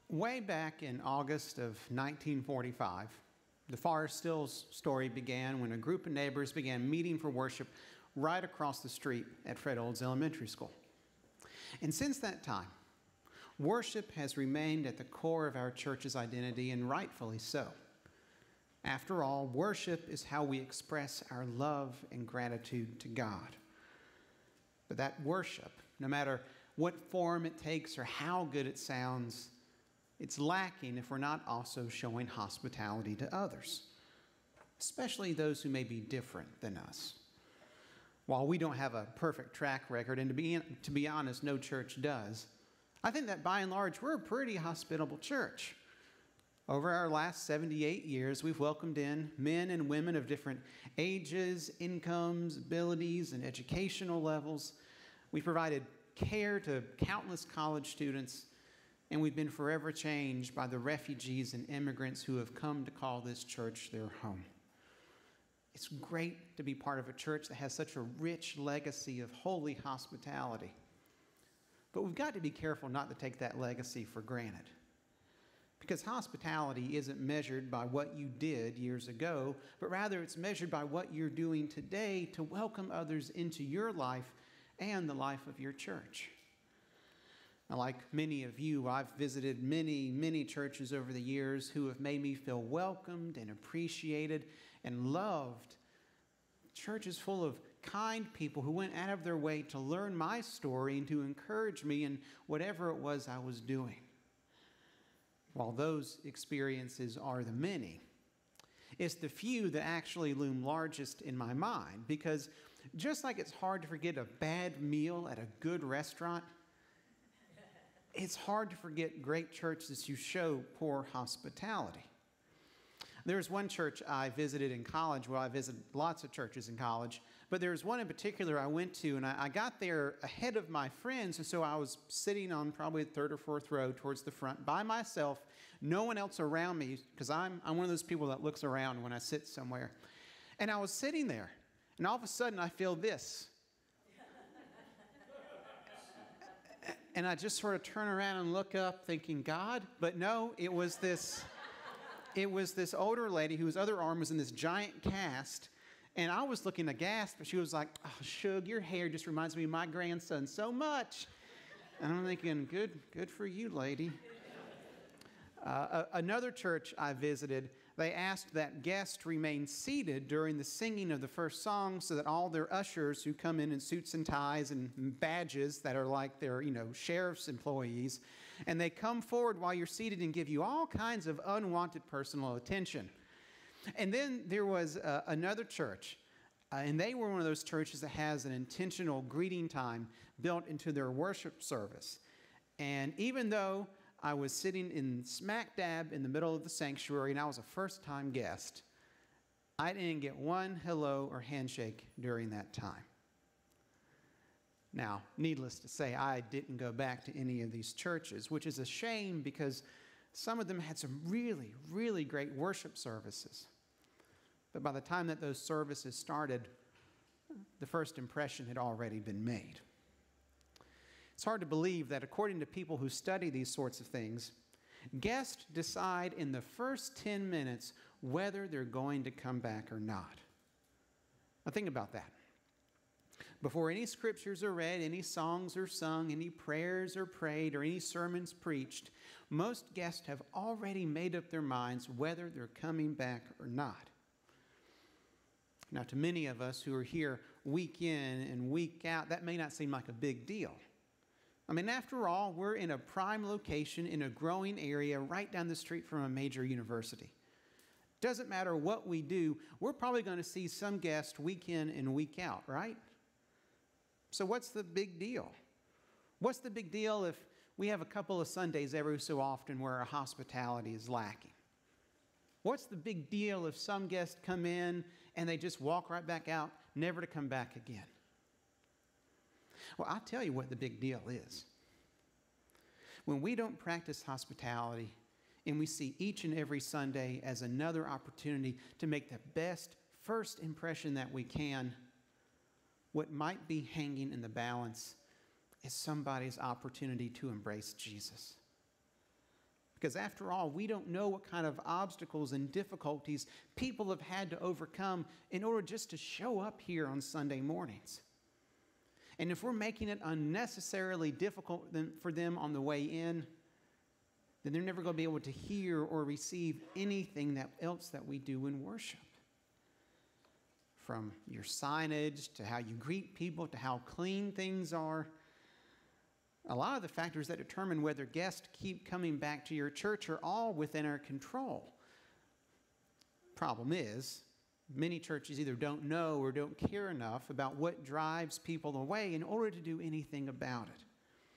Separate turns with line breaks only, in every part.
Way back in August of 1945, the Forest Hills story began when a group of neighbors began meeting for worship right across the street at Fred Olds Elementary School. And since that time, worship has remained at the core of our church's identity, and rightfully so. After all, worship is how we express our love and gratitude to God. But that worship, no matter what form it takes or how good it sounds, it's lacking if we're not also showing hospitality to others, especially those who may be different than us. While we don't have a perfect track record, and to be honest, no church does, I think that by and large, we're a pretty hospitable church. Over our last 78 years, we've welcomed in men and women of different ages, incomes, abilities, and educational levels. We've provided care to countless college students, and we've been forever changed by the refugees and immigrants who have come to call this church their home. It's great to be part of a church that has such a rich legacy of holy hospitality. But we've got to be careful not to take that legacy for granted. Because hospitality isn't measured by what you did years ago, but rather it's measured by what you're doing today to welcome others into your life and the life of your church. Now, like many of you, I've visited many churches over the years who have made me feel welcomed and appreciated and loved. Churches full of kind people who went out of their way to learn my story and to encourage me in whatever it was I was doing. While those experiences are the many, it's the few that actually loom largest in my mind, because just like it's hard to forget a bad meal at a good restaurant, it's hard to forget great churches who show poor hospitality. There's one church I visited in college. Well, I visited lots of churches in college, but there's one in particular I went to, and I got there ahead of my friends, and so I was sitting on probably the third or fourth row towards the front by myself, no one else around me, because I'm one of those people that looks around when I sit somewhere. And I was sitting there, and all of a sudden I feel this. And I just sort of turn around and look up thinking, God? But no, it was this older lady whose other arm was in this giant cast. And I was looking aghast, but she was like, oh, Shug, your hair just reminds me of my grandson so much. And I'm thinking, good for you, lady. Another church I visited, they asked that guests remain seated during the singing of the first song so that all their ushers who come in suits and ties and badges that are like their, sheriff's employees, and they come forward while you're seated and give you all kinds of unwanted personal attention. And then there was another church, and they were one of those churches that has an intentional greeting time built into their worship service. And even though I was sitting in smack dab in the middle of the sanctuary, and I was a first-time guest, I didn't get one hello or handshake during that time. Now, needless to say, I didn't go back to any of these churches, which is a shame because some of them had some really great worship services. But by the time that those services started, the first impression had already been made. It's hard to believe that according to people who study these sorts of things, guests decide in the first 10 minutes whether they're going to come back or not. Now think about that. Before any scriptures are read, any songs are sung, any prayers are prayed, or any sermons preached, most guests have already made up their minds whether they're coming back or not. Now, to many of us who are here week in and week out, that may not seem like a big deal. I mean, after all, we're in a prime location in a growing area right down the street from a major university. Doesn't matter what we do, we're probably going to see some guests week in and week out, right? So what's the big deal? What's the big deal if we have a couple of Sundays every so often where our hospitality is lacking? What's the big deal if some guests come in and they just walk right back out, never to come back again? Well, I'll tell you what the big deal is. When we don't practice hospitality and we see each and every Sunday as another opportunity to make the best first impression that we can, what might be hanging in the balance is somebody's opportunity to embrace Jesus. Because after all, we don't know what kind of obstacles and difficulties people have had to overcome in order just to show up here on Sunday mornings. And if we're making it unnecessarily difficult for them on the way in, then they're never going to be able to hear or receive anything else that we do in worship. From your signage to how you greet people to how clean things are. A lot of the factors that determine whether guests keep coming back to your church are all within our control. Problem is, many churches either don't know or don't care enough about what drives people away in order to do anything about it.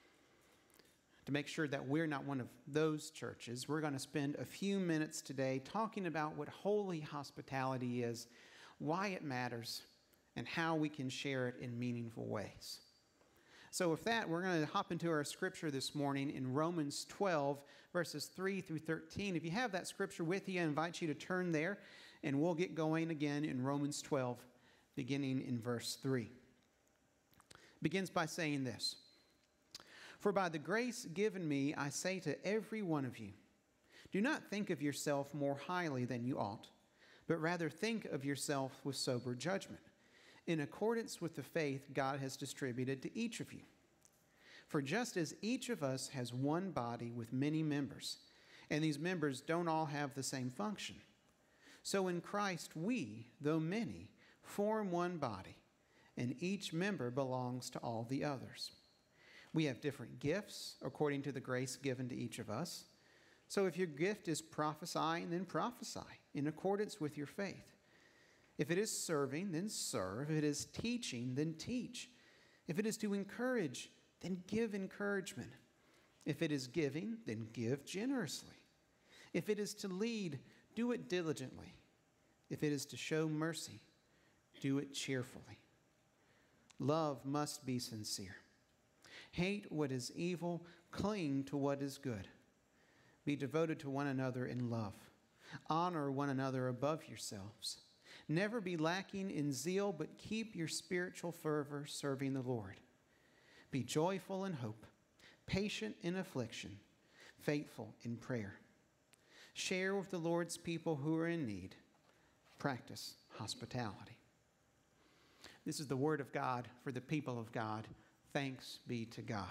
To make sure that we're not one of those churches, we're going to spend a few minutes today talking about what holy hospitality is, why it matters, and how we can share it in meaningful ways. So with that, we're going to hop into our scripture this morning in Romans 12, verses 3 through 13. If you have that scripture with you, I invite you to turn there, and we'll get going again in Romans 12, beginning in verse 3. It begins by saying this: "For by the grace given me, I say to every one of you, do not think of yourself more highly than you ought, but rather think of yourself with sober judgment, in accordance with the faith God has distributed to each of you. For just as each of us has one body with many members, and these members don't all have the same function, so in Christ we, though many, form one body, and each member belongs to all the others. We have different gifts according to the grace given to each of us. So if your gift is prophesying, then prophesy in accordance with your faith. If it is serving, then serve. If it is teaching, then teach. If it is to encourage, then give encouragement. If it is giving, then give generously. If it is to lead, do it diligently. If it is to show mercy, do it cheerfully. Love must be sincere. Hate what is evil, cling to what is good. Be devoted to one another in love. Honor one another above yourselves. Never be lacking in zeal, but keep your spiritual fervor serving the Lord. Be joyful in hope, patient in affliction, faithful in prayer. Share with the Lord's people who are in need. Practice hospitality." This is the word of God for the people of God. Thanks be to God.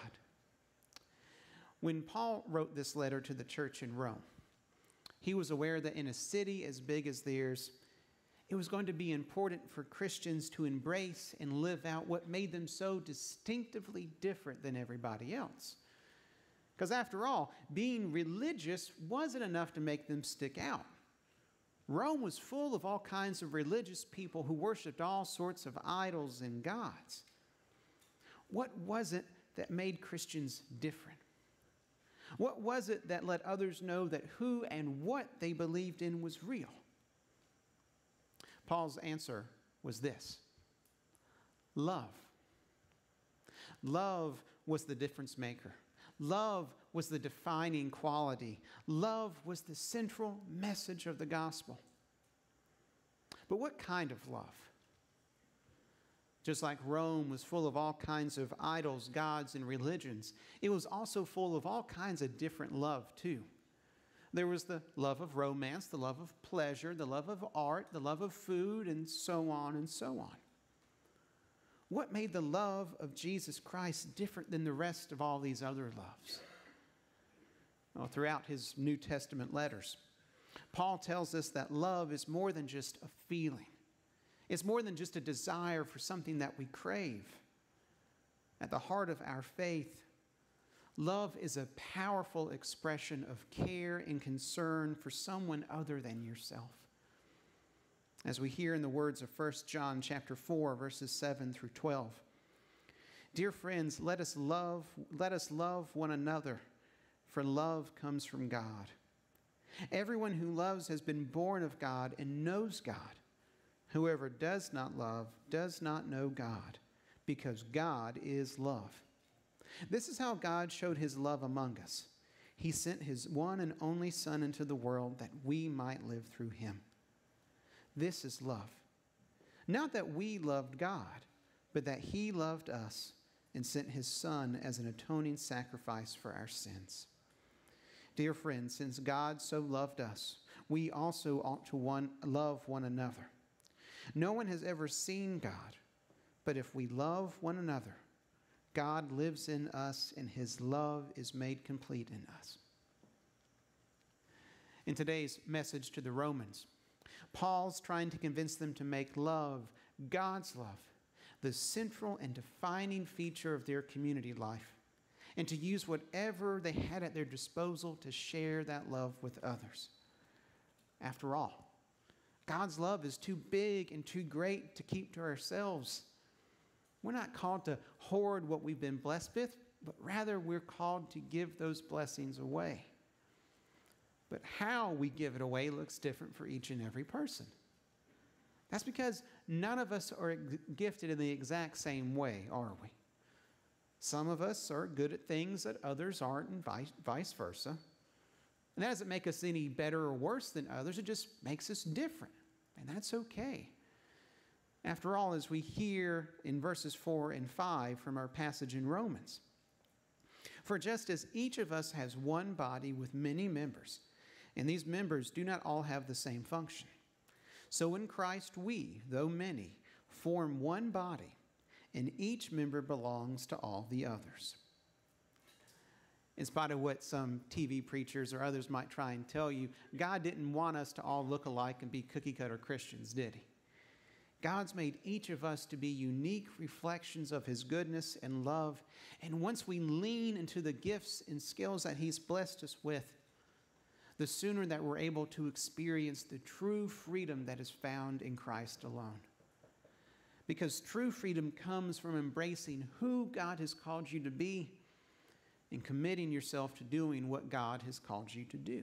When Paul wrote this letter to the church in Rome, he was aware that in a city as big as theirs, it was going to be important for Christians to embrace and live out what made them so distinctively different than everybody else. Because after all, being religious wasn't enough to make them stick out. Rome was full of all kinds of religious people who worshiped all sorts of idols and gods. What was it that made Christians different? What was it that let others know that who and what they believed in was real? Paul's answer was this: love. Love was the difference maker. Love was the defining quality. Love was the central message of the gospel. But what kind of love? Just like Rome was full of all kinds of idols, gods, and religions, it was also full of all kinds of different love too. There was the love of romance, the love of pleasure, the love of art, the love of food, and so on and so on. What made the love of Jesus Christ different than the rest of all these other loves? Well, throughout his New Testament letters, Paul tells us that love is more than just a feeling. It's more than just a desire for something that we crave. At the heart of our faith, love is a powerful expression of care and concern for someone other than yourself. As we hear in the words of 1 John chapter 4, verses 7 through 12. Dear friends, let us love one another, for love comes from God. Everyone who loves has been born of God and knows God. Whoever does not love does not know God, because God is love. This is how God showed his love among us. He sent his one and only Son into the world that we might live through him. This is love. Not that we loved God, but that he loved us and sent his Son as an atoning sacrifice for our sins. Dear friends, since God so loved us, we also ought to love one another. No one has ever seen God, but if we love one another, God lives in us and his love is made complete in us. In today's message to the Romans, Paul's trying to convince them to make love, God's love, the central and defining feature of their community life, and to use whatever they had at their disposal to share that love with others. After all, God's love is too big and too great to keep to ourselves. We're not called to hoard what we've been blessed with, but rather we're called to give those blessings away. But how we give it away looks different for each and every person. That's because none of us are gifted in the exact same way, are we? Some of us are good at things that others aren't, and vice versa. And that doesn't make us any better or worse than others. It just makes us different. And that's okay. After all, as we hear in verses 4 and 5 from our passage in Romans, for just as each of us has one body with many members, and these members do not all have the same function, so in Christ we, though many, form one body, and each member belongs to all the others. In spite of what some TV preachers or others might try and tell you, God didn't want us to all look alike and be cookie-cutter Christians, did he? God's made each of us to be unique reflections of his goodness and love, and once we lean into the gifts and skills that he's blessed us with, the sooner that we're able to experience the true freedom that is found in Christ alone. Because true freedom comes from embracing who God has called you to be and committing yourself to doing what God has called you to do.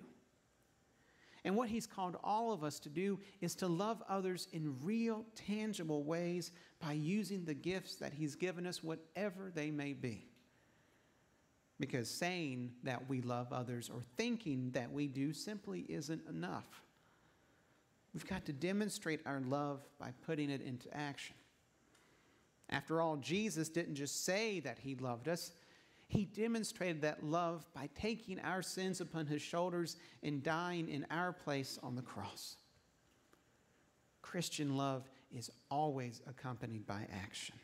And what he's called all of us to do is to love others in real, tangible ways by using the gifts that he's given us, whatever they may be. Because saying that we love others or thinking that we do simply isn't enough. We've got to demonstrate our love by putting it into action. After all, Jesus didn't just say that he loved us. He demonstrated that love by taking our sins upon his shoulders and dying in our place on the cross. Christian love is always accompanied by action.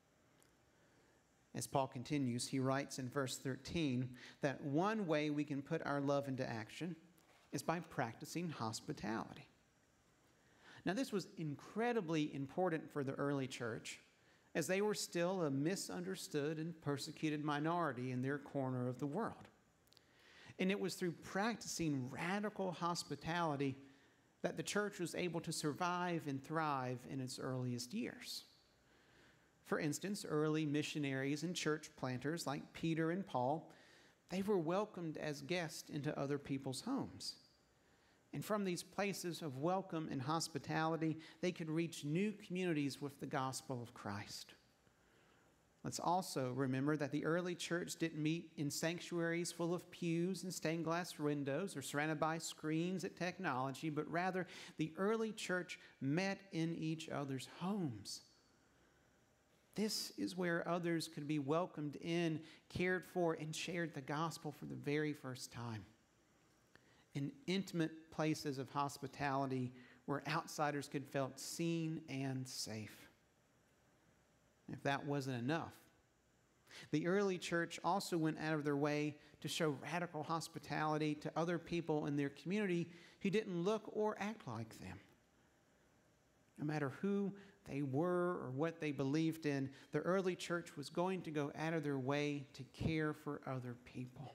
As Paul continues, he writes in verse 13 that one way we can put our love into action is by practicing hospitality. Now, this was incredibly important for the early church, as they were still a misunderstood and persecuted minority in their corner of the world. And it was through practicing radical hospitality that the church was able to survive and thrive in its earliest years. For instance, early missionaries and church planters like Peter and Paul, they were welcomed as guests into other people's homes. And from these places of welcome and hospitality, they could reach new communities with the gospel of Christ. Let's also remember that the early church didn't meet in sanctuaries full of pews and stained glass windows or surrounded by screens at technology, but rather the early church met in each other's homes. This is where others could be welcomed in, cared for, and shared the gospel for the very first time. In intimate places of hospitality where outsiders could feel seen and safe. If that wasn't enough, the early church also went out of their way to show radical hospitality to other people in their community who didn't look or act like them. No matter who they were or what they believed in, the early church was going to go out of their way to care for other people.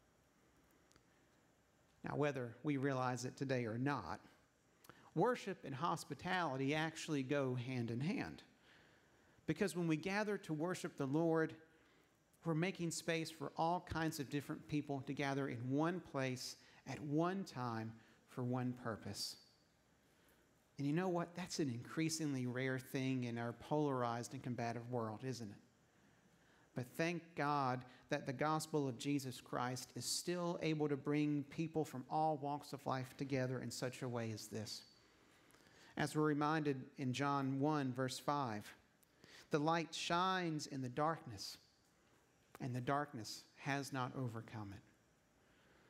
Now, whether we realize it today or not, worship and hospitality actually go hand in hand. Because when we gather to worship the Lord, we're making space for all kinds of different people to gather in one place at one time for one purpose. And you know what? That's an increasingly rare thing in our polarized and combative world, isn't it? But thank God that the gospel of Jesus Christ is still able to bring people from all walks of life together in such a way as this. As we're reminded in John 1, verse 5, the light shines in the darkness, and the darkness has not overcome it.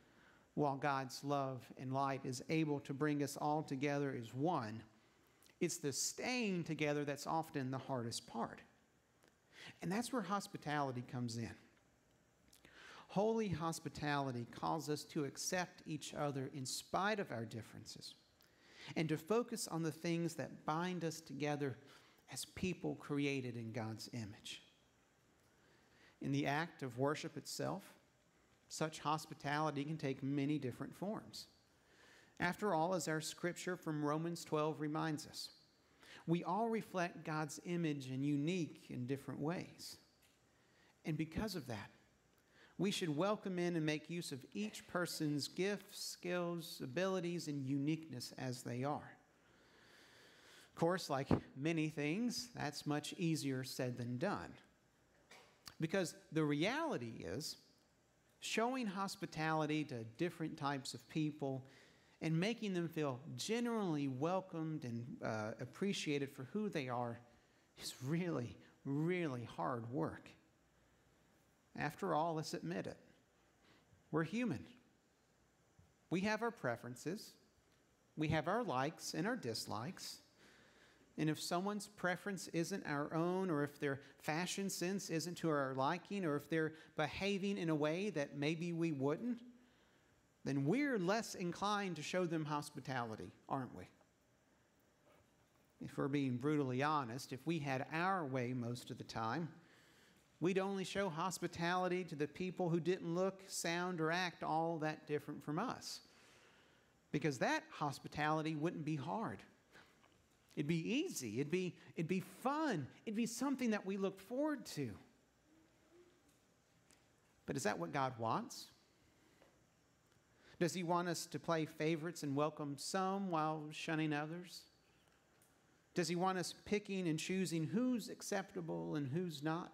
while God's love and light is able to bring us all together as one, it's the staying together that's often the hardest part. And that's where hospitality comes in. Holy hospitality calls us to accept each other in spite of our differences and to focus on the things that bind us together as people created in God's image. In the act of worship itself, such hospitality can take many different forms. After all, as our scripture from Romans 12 reminds us, we all reflect God's image in unique and different ways. And because of that, we should welcome in and make use of each person's gifts, skills, abilities, and uniqueness as they are. Of course, like many things, that's much easier said than done. Because the reality is, showing hospitality to different types of people and making them feel genuinely welcomed and appreciated for who they are is really, really hard work. After all, let's admit it. We're human. We have our preferences. We have our likes and our dislikes. And if someone's preference isn't our own, or if their fashion sense isn't to our liking, or if they're behaving in a way that maybe we wouldn't, then we're less inclined to show them hospitality, aren't we? If we're being brutally honest, if we had our way most of the time, we'd only show hospitality to the people who didn't look, sound, or act all that different from us. Because that hospitality wouldn't be hard. It'd be easy. It'd be fun. It'd be something that we look forward to. But is that what God wants? Does He want us to play favorites and welcome some while shunning others? Does He want us picking and choosing who's acceptable and who's not?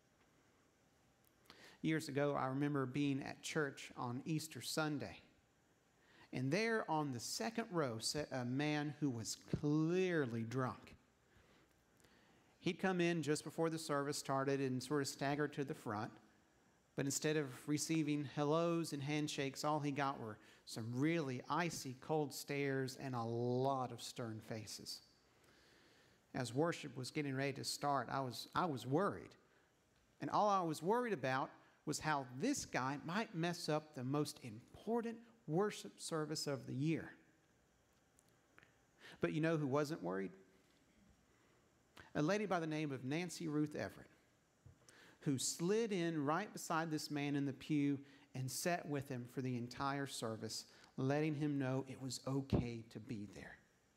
Years ago, I remember being at church on Easter Sunday. And there on the second row sat a man who was clearly drunk. He'd come in just before the service started and sort of staggered to the front. But instead of receiving hellos and handshakes, all he got were some really icy cold stares and a lot of stern faces. As worship was getting ready to start, I was worried. And all I was worried about was how this guy might mess up the most important worship service of the year. But you know who wasn't worried? A lady by the name of Nancy Ruth Everett, who slid in right beside this man in the pew and sat with him for the entire service, letting him know it was okay to be there.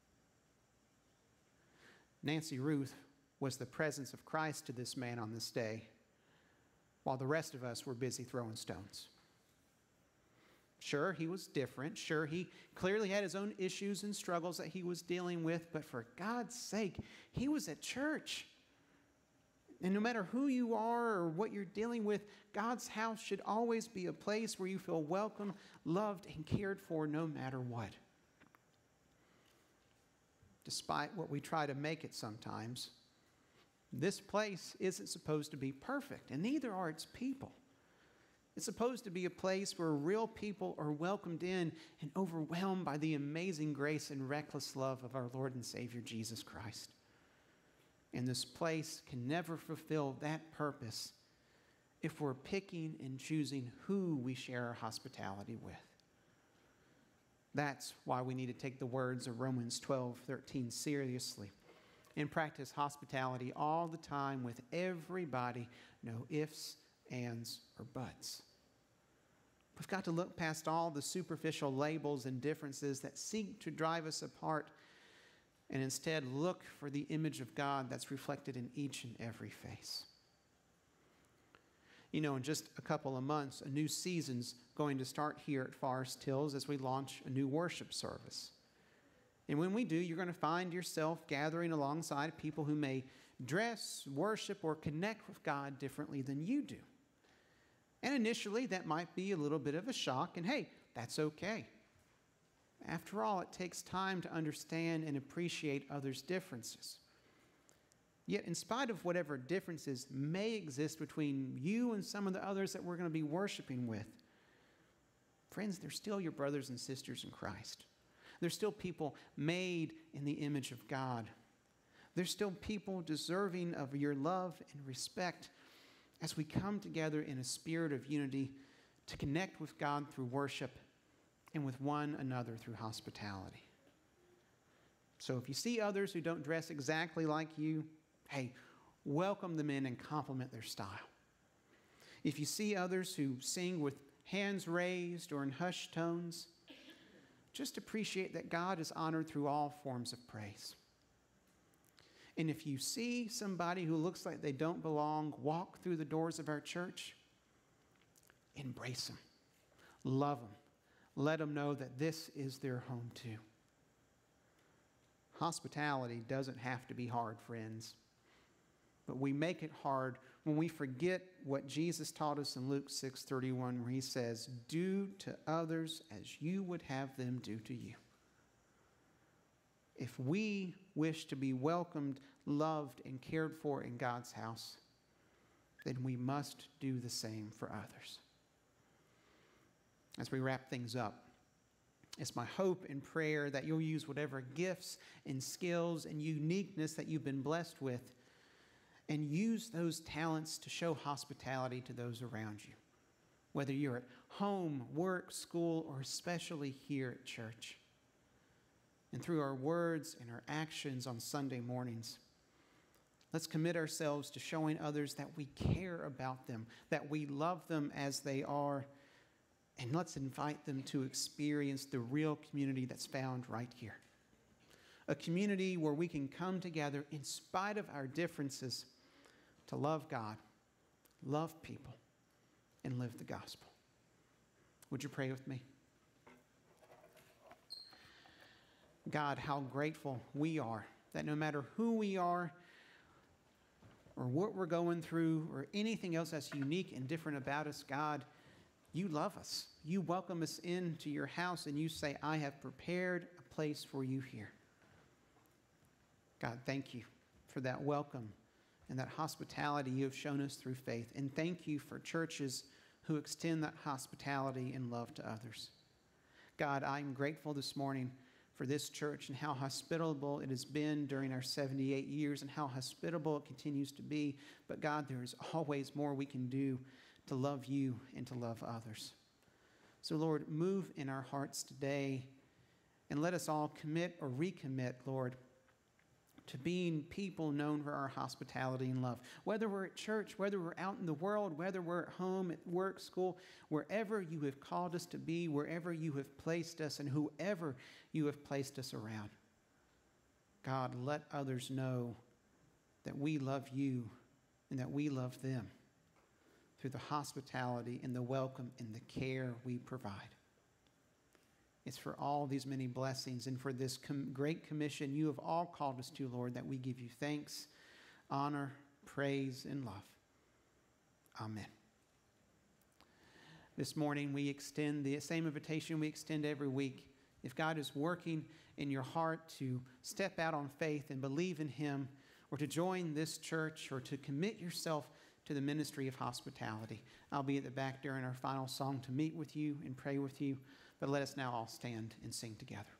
Nancy Ruth was the presence of Christ to this man on this day, while the rest of us were busy throwing stones. Sure, he was different. Sure, he clearly had his own issues and struggles that he was dealing with, but for God's sake, he was at church. And no matter who you are or what you're dealing with, God's house should always be a place where you feel welcome, loved, and cared for no matter what. Despite what we try to make it sometimes, this place isn't supposed to be perfect, and neither are its people. It's supposed to be a place where real people are welcomed in and overwhelmed by the amazing grace and reckless love of our Lord and Savior, Jesus Christ. And this place can never fulfill that purpose if we're picking and choosing who we share our hospitality with. That's why we need to take the words of Romans 12:13 seriously and practice hospitality all the time with everybody, no ifs, ands, or buts. We've got to look past all the superficial labels and differences that seek to drive us apart and instead look for the image of God that's reflected in each and every face. You know, in just a couple of months, a new season's going to start here at Forest Hills as we launch a new worship service. And when we do, you're going to find yourself gathering alongside people who may dress, worship, or connect with God differently than you do. And initially, that might be a little bit of a shock, and hey, that's okay. After all, it takes time to understand and appreciate others' differences. Yet, in spite of whatever differences may exist between you and some of the others that we're going to be worshiping with, friends, they're still your brothers and sisters in Christ. They're still people made in the image of God. They're still people deserving of your love and respect as we come together in a spirit of unity to connect with God through worship and with one another through hospitality. So if you see others who don't dress exactly like you, hey, welcome them in and compliment their style. If you see others who sing with hands raised or in hushed tones, just appreciate that God is honored through all forms of praise. And if you see somebody who looks like they don't belong walk through the doors of our church, embrace them, love them, let them know that this is their home too. Hospitality doesn't have to be hard, friends, but we make it hard when we forget what Jesus taught us in Luke 6:31, where he says, "Do to others as you would have them do to you." If we wish to be welcomed, loved, and cared for in God's house, then we must do the same for others. As we wrap things up, it's my hope and prayer that you'll use whatever gifts and skills and uniqueness that you've been blessed with and use those talents to show hospitality to those around you, whether you're at home, work, school, or especially here at church. And through our words and our actions on Sunday mornings, let's commit ourselves to showing others that we care about them, that we love them as they are, and let's invite them to experience the real community that's found right here. A community where we can come together in spite of our differences to love God, love people, and live the gospel. Would you pray with me? God, how grateful we are that no matter who we are or what we're going through or anything else that's unique and different about us, God, you love us. You welcome us into your house and you say, I have prepared a place for you here. God, thank you for that welcome and that hospitality you have shown us through faith. And thank you for churches who extend that hospitality and love to others. God, I'm grateful this morning for this church and how hospitable it has been during our 78 years and how hospitable it continues to be. But God, there is always more we can do to love you and to love others. So Lord, move in our hearts today and let us all commit or recommit, Lord, to being people known for our hospitality and love. Whether we're at church, whether we're out in the world, whether we're at home, at work, school, wherever you have called us to be, wherever you have placed us, and whoever you have placed us around. God, let others know that we love you and that we love them through the hospitality and the welcome and the care we provide. It's for all these many blessings and for this great commission you have all called us to, Lord, that we give you thanks, honor, praise, and love. Amen. This morning we extend the same invitation we extend every week. If God is working in your heart to step out on faith and believe in him, or to join this church, or to commit yourself to the ministry of hospitality, I'll be at the back during our final song to meet with you and pray with you. But let us now all stand and sing together.